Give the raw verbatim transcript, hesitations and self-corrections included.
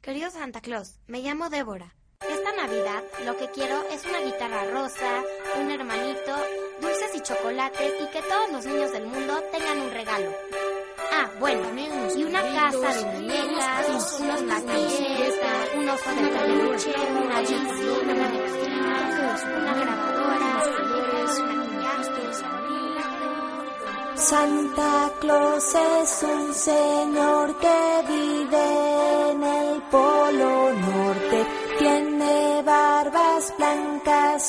Querido Santa Claus, me llamo Débora. Esta Navidad lo que quiero es una guitarra rosa, un hermanito, dulces y chocolates y que todos los niños del mundo tengan un regalo. Ah, bueno, y una casa de muñecas, unos lápices, un oso de peluche, una bici, una manecina, una grabadora, Santa Claus es un señor que vive en el Polo Norte. Tiene barbas blancas